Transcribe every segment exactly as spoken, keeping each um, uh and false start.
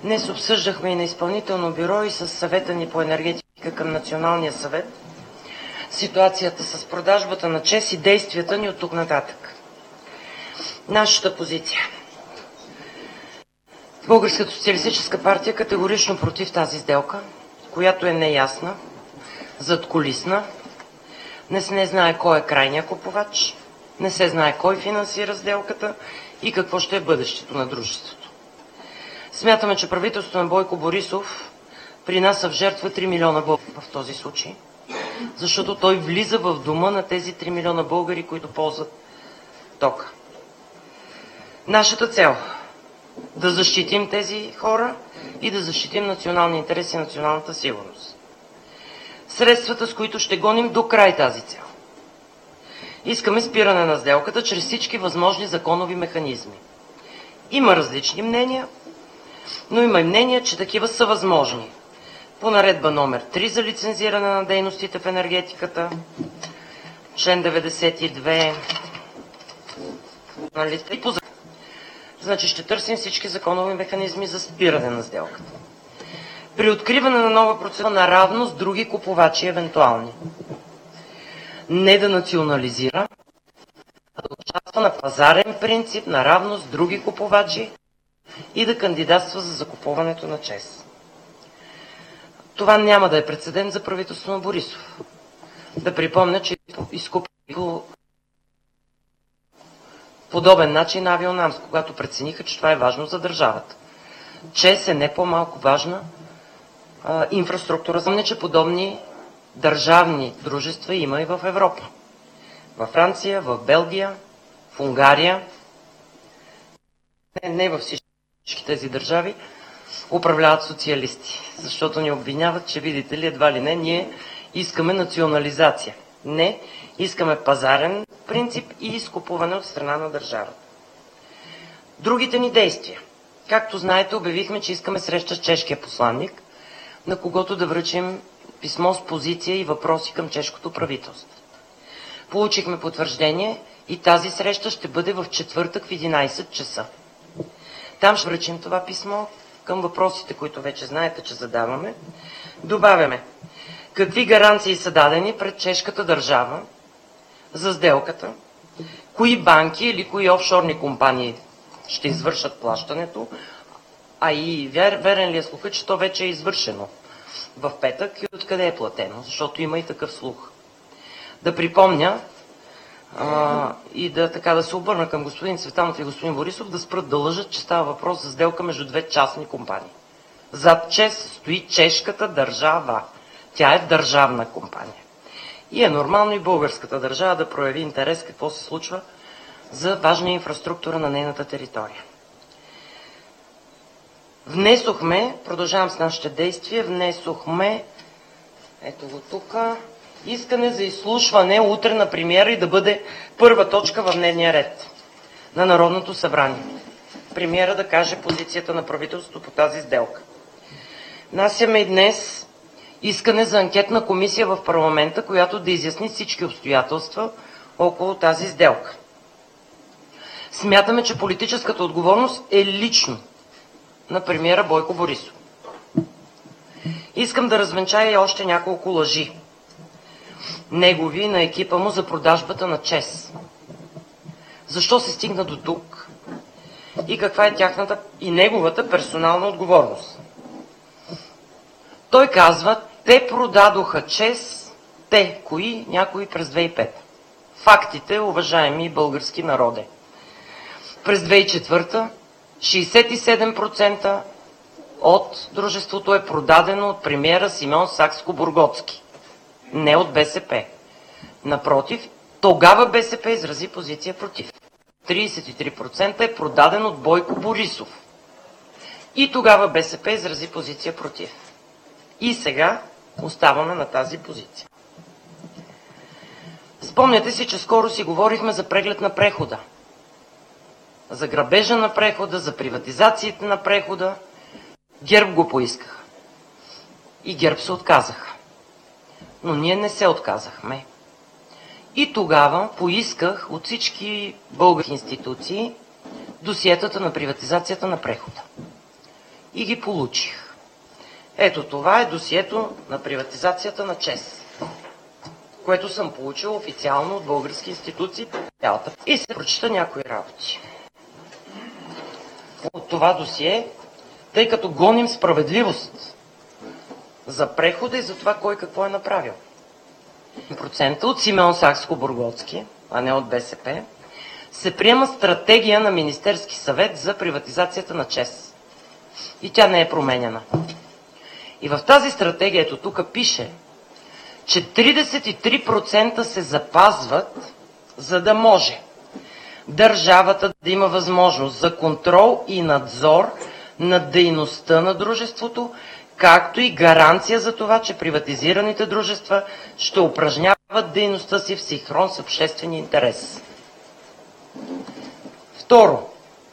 Днес обсъждахме и на изпълнително бюро, и с съвета ни по енергетика към Националния съвет ситуацията с продажбата на ЧЕЗ и действията ни от тук нататък. Нашата позиция. Българската социалистическа партия е категорично против тази сделка, която е неясна, задкулисна, не се не знае кой е крайният купувач, не се знае кой финансира сделката и какво ще е бъдещето на дружеството. Смятаме, че правителството на Бойко Борисов принася в жертва три милиона българи в този случай, защото той влиза в дома на тези три милиона българи, които ползват тока. Нашата цел – да защитим тези хора и да защитим национални интереси и националната сигурност. Средствата, с които ще гоним до край тази цел. Искаме спиране на сделката чрез всички възможни законови механизми. Има различни мнения, но има и мнение, че такива са възможни. По наредба номер три за лицензиране на дейностите в енергетиката, член деветдесет и две, и по... Значи ще търсим всички законови механизми за спиране на сделката. При откриване на нова процедура наравно с други купувачи евентуални. Не да национализира, а да участва на пазарен принцип наравно с други купувачи и да кандидатства за закупуването на ЧЕЗ. Това няма да е прецедент за правителството на Борисов. Да припомня, че изкупи по подобен начин Авионамс, когато прецениха, че това е важно за държавата. ЧЕЗ е не по-малко важна а, инфраструктура. Знам, че подобни държавни дружества има и в Европа. Във Франция, в Белгия, в Унгария. Не, не във всички тези държави управляват социалисти, защото ни обвиняват, че видите ли, едва ли не, ние искаме национализация. Не, искаме пазарен принцип и изкупуване от страна на държавата. Другите ни действия. Както знаете, обявихме, че искаме среща с чешкия посланник, на когото да връчим писмо с позиция и въпроси към чешкото правителство. Получихме потвърждение и тази среща ще бъде в четвъртък в единайсет часа. Там ще връчим това писмо към въпросите, които вече знаете, че задаваме. Добавяме какви гаранции са дадени пред чешката държава за сделката, кои банки или кои офшорни компании ще извършат плащането, а и верен ли е слуха, че то вече е извършено в петък и откъде е платено, защото има и такъв слух. Да припомня а, и да, така, да се обърна към господин Цветанов и господин Борисов да спрат да лъжат, че става въпрос за сделка между две частни компании. Зад ЧЕЗ стои чешката държава. Тя е държавна компания. И е нормално и българската държава да прояви интерес какво се случва за важна инфраструктура на нейната територия. Внесохме, продължавам с нашите действия, внесохме, ето го тук, искане за изслушване утре на премиера и да бъде първа точка в дневния ред на Народното събрание. Премиера да каже позицията на правителството по тази сделка. Внасяме и днес искане за анкетна комисия в парламента, която да изясни всички обстоятелства около тази сделка. Смятаме, че политическата отговорност е лично на премиера Бойко Борисов. Искам да развенчая и още няколко лъжи. Негови на екипа му за продажбата на ЧЕЗ. Защо се стигна до тук? И каква е тяхната и неговата персонална отговорност? Той казва, те продадоха ЧЕЗ, те, кои, някои през две хиляди и пета. Фактите, уважаеми български народе. През две хиляди и четвърта шейсет и седем процента от дружеството е продадено от премиера Симеон Сакскобургготски, не от БСП. Напротив, тогава БСП изрази позиция против. трийсет и три процента е продаден от Бойко Борисов. И тогава БСП изрази позиция против. И сега оставаме на тази позиция. Спомняте си, че скоро си говорихме за преглед на прехода. За грабежа на прехода, за приватизациите на прехода. ГЕРБ го поискаха. И ГЕРБ се отказаха. Но ние не се отказахме. И тогава поисках от всички български институции досиетата на приватизацията на прехода. и ги получих. Ето това е досието на приватизацията на ЧЕЗ, което съм получил официално от български институции. И се прочита някои работи. От това досие, тъй като гоним справедливост за прехода и за това кой какво е направил. Процента от Симеон Сакскобургготски, а не от БСП, се приема стратегия на Министерски съвет за приватизацията на ЧЕЗ. И тя не е променяна. И в тази стратегия, ето тук пише, че тридесет и три процента се запазват, за да може държавата да има възможност за контрол и надзор над дейността на дружеството, както и гаранция за това, че приватизираните дружества ще упражняват дейността си в синхрон с обществения интерес. Второ,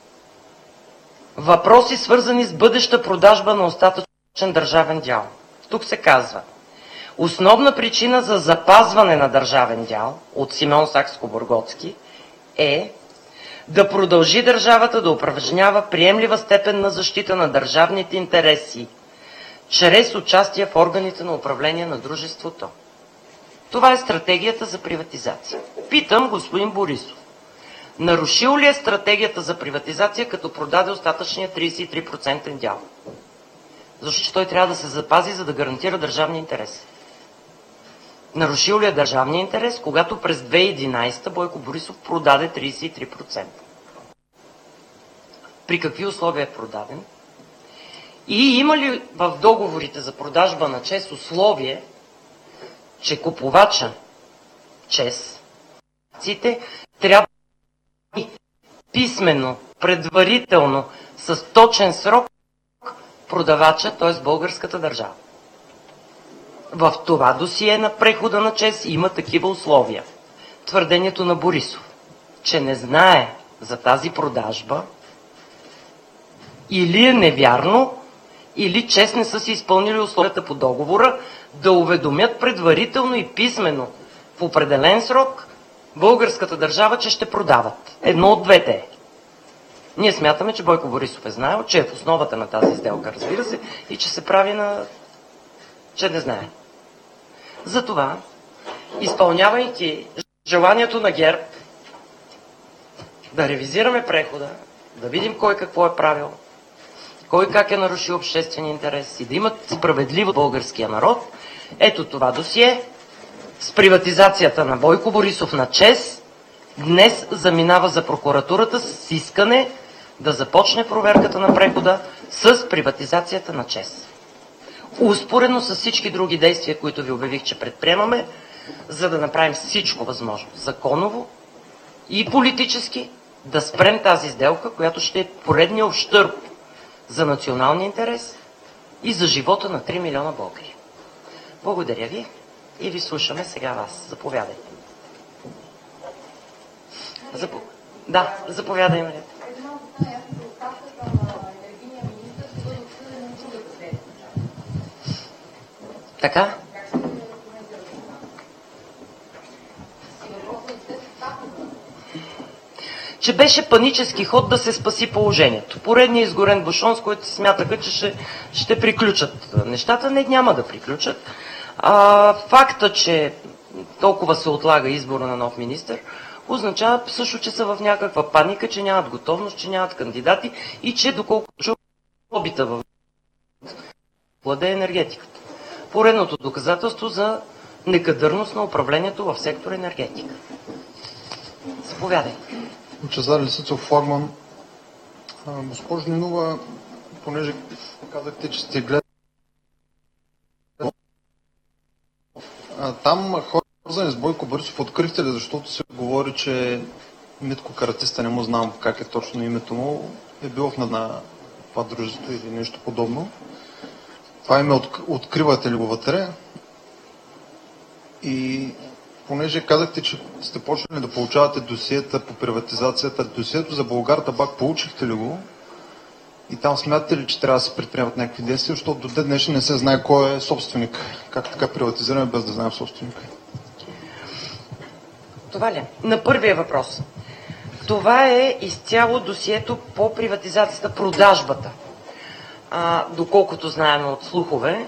въпроси свързани с бъдеща продажба на остатъчен държавен дял. Тук се казва: основна причина за запазване на държавен дял от Симеон Сакскобургготски е да продължи държавата да упражнява приемлива степен на защита на държавните интереси чрез участие в органите на управление на дружеството. Това е стратегията за приватизация. Питам господин Борисов, нарушил ли е стратегията за приватизация, като продаде остатъчния тридесет и три процента дял? Защото той трябва да се запази, за да гарантира държавния интерес. Нарушил ли е държавния интерес, когато през две хиляди и единадесета Бойко Борисов продаде тридесет и три процента? При какви условия е продаден? И има ли в договорите за продажба на ЧЕЗ условие, че купувача ЧЕЗ акциите трябва да писмено, предварително, с точен срок продавача, т.е. българската държава? В това досие на прехода на ЧЕЗ има такива условия. Твърдението на Борисов, че не знае за тази продажба, или е невярно, или ЧЕЗ не са си изпълнили условията по договора да уведомят предварително и писмено в определен срок българската държава, че ще продават. Едно от двете е. Ние смятаме, че Бойко Борисов е знаел, че е в основата на тази сделка, разбира се, и че се прави на... че не знае. Затова, изпълнявайки желанието на ГЕРБ да ревизираме прехода, да видим кой какво е правил, кой как е нарушил обществения интерес и да имат справедливо българския народ, ето това досие с приватизацията на Бойко Борисов на ЧЕЗ днес заминава за прокуратурата с искане да започне проверката на прехода с приватизацията на ЧЕЗ. Успоредно с всички други действия, които ви обявих, че предприемаме, за да направим всичко възможно, законово и политически, да спрем тази сделка, която ще е поредния ущърб за националния интерес и за живота на три милиона българи. Благодаря ви и ви слушаме сега вас. Заповядайте. Запо... Да, заповядайте. Така? Че беше панически ход да се спаси положението. Поредният изгорен бушон, с който смятаха, че ще, ще приключат нещата. Не, няма да приключат. А, факта, че толкова се отлага избора на нов министър, означава също, че са в някаква паника, че нямат готовност, че нямат кандидати и че доколко чу лобита в владее енергетиката. Поредното доказателство за некадърност на управлението в сектор енергетика. Заповядайте. Лъчезар Лисицов, флагман. Госпожо Нинова, понеже казахте, че сте гледали там хора, свързани с Бойко Борисов, открихте ли, защото се говори, че Митко Каратиста, не му знам как е точно името му, е бил в на това дружество или нещо подобно. Това име от, откривате ли го вътре? И понеже казахте, че сте почнали да получавате досиета по приватизацията, досието за Булгартабак получихте ли го? И там смятате ли, че трябва да се предприемат някакви действия, защото до ден днешен не се знае кой е собственик. Как така приватизираме без да знаем собственика? Това ли? На първия въпрос. Това е изцяло досието по приватизацията, продажбата. а, доколкото знаем от слухове,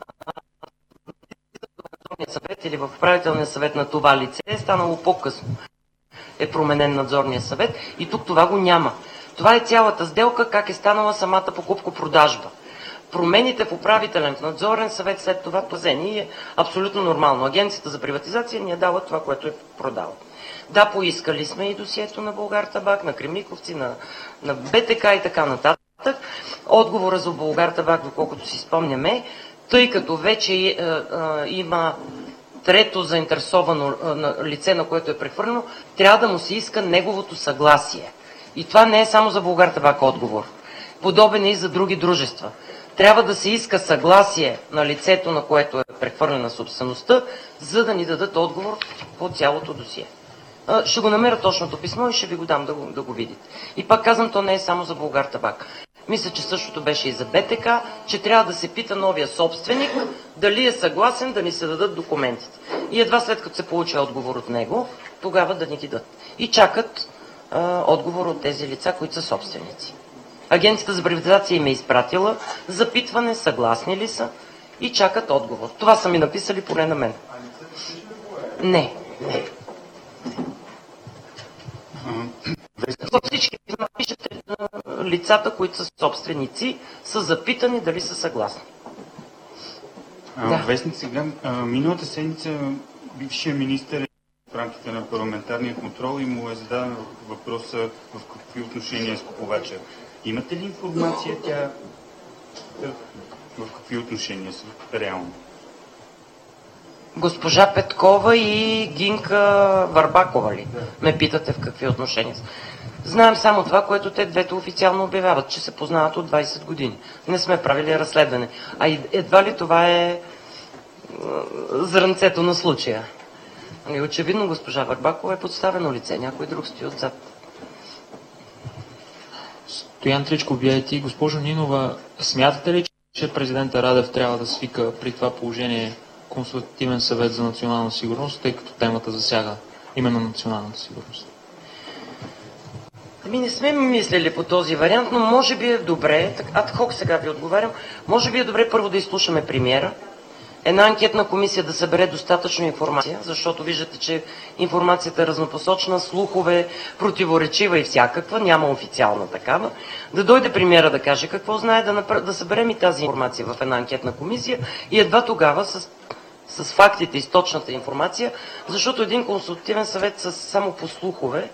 в съвет или в управителния съвет на това лице е станало по-късно. Е променен надзорния съвет и тук това го няма. Това е цялата сделка, как е станала самата покупко-продажба. Промените в управителен, в надзорен съвет след това пазени е абсолютно нормално. Агенцията за приватизация ни е дала това, което е продала. Да, поискали сме и досието на Булгартабак, на Кремиковци, на, на БТК и така нататък. Отговора за Булгартабак, доколкото си спомняме, тъй като вече е, е, е, има трето заинтересовано е, лице, на което е прехвърлено, трябва да му се иска неговото съгласие. И това не е само за Булгартабак отговор. Подобен е и за други дружества. Трябва да се иска съгласие на лицето, на което е прехвърлена собствеността, за да ни дадат отговор по цялото досие. Ще го намеря точното писмо и ще ви го дам да го, да го видите. И пак казвам, то не е само за Булгартабак. Мисля, че същото беше и за БТК, че трябва да се пита новия собственик дали е съгласен да ни се дадат документите. И едва след като се получи отговор от него, тогава да ни ги дадат. И чакат а, отговор от тези лица, които са собственици. Агенцията за приватизация им е изпратила запитване, съгласни ли са и чакат отговор. Това са ми написали поне на мен. Не, не. За всички напишете лицата, които са собственици, са запитани дали са съгласни. А, да. Вестник сега, а, миналата седмица бившия министър в рамките на парламентарния контрол и му е зададен въпроса в какви отношения с купувача. Имате ли информация тя в какви отношения са реално? Госпожа Петкова и Гинка Върбакова ли? Да. Ме питате в какви отношения са. Знаем само това, което те двете официално обявяват, че се познават от двайсет години. Не сме правили разследване. А едва ли това е зрънцето на случая. Ами очевидно госпожа Върбакова е подставено лице. Някой друг стои отзад. Стоян Тричков, би ай ти. Госпожо Нинова, смятате ли, че президента Радев трябва да свика при това положение консултативен съвет за национална сигурност, тъй като темата засяга именно националната сигурност? Ами не сме мислили по този вариант, но може би е добре, адхок сега ви отговарям, може би е добре първо да изслушаме премиера, една анкетна комисия да събере достатъчно информация, защото виждате, че информацията е разнопосочна, слухове, противоречива и всякаква, няма официална такава. Да дойде премиера да каже какво знае, да, напр... да съберем и тази информация в една анкетна комисия и едва тогава с, с фактите и с точната информация, защото един консултативен съвет с само по слухове,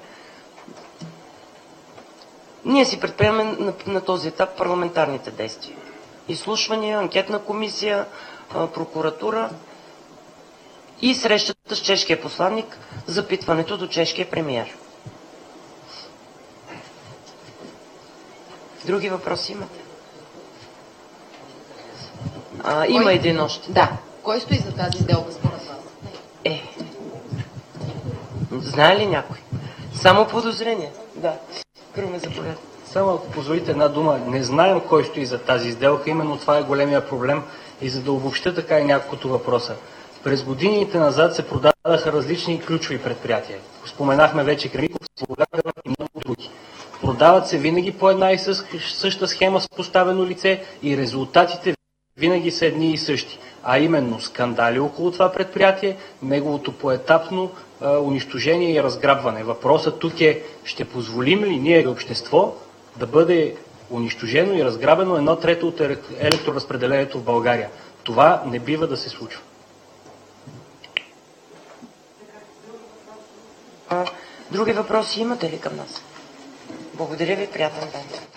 ние си предприемаме на, на този етап парламентарните действия. Изслушвания, анкетна комисия, прокуратура и срещата с чешкия посланник, запитването до чешкия премиер. Други въпроси имате? А, има Кой... един още. Да. Кой стои за тази сделка според вас? Е. Знае ли някой? Само подозрение. Да. Круме, заповядай. Само ако позволите една дума, не знаем кой стои за тази сделка, именно това е големия проблем. И за да обобща така и няколкото въпроса. През годините назад се продадаха различни ключови предприятия. Споменахме вече Кремиковци, Булгартабак и много други. Продават се винаги по една и съща схема с поставено лице и резултатите винаги са едни и същи. А именно скандали около това предприятие, неговото поетапно а, унищожение и разграбване. Въпросът тук е, ще позволим ли ние общество да бъде унищожено и разграбено едно трето от електроразпределението в България. Това не бива да се случва. А, други въпроси имате ли към нас? Благодаря ви, приятен ден.